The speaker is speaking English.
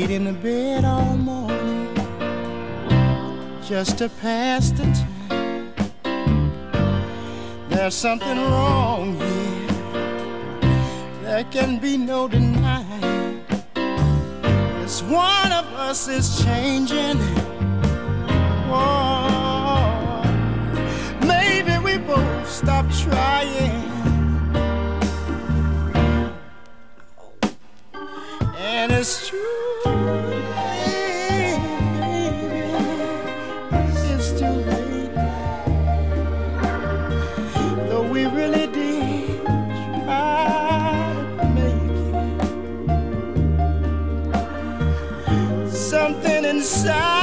laid in the bed all morning just to pass the time. There's something wrong here, there can be no denying. This one of us is changing. Oh, maybe we both stop trying. And it's true, it's too late. Though we really did try to make it, something inside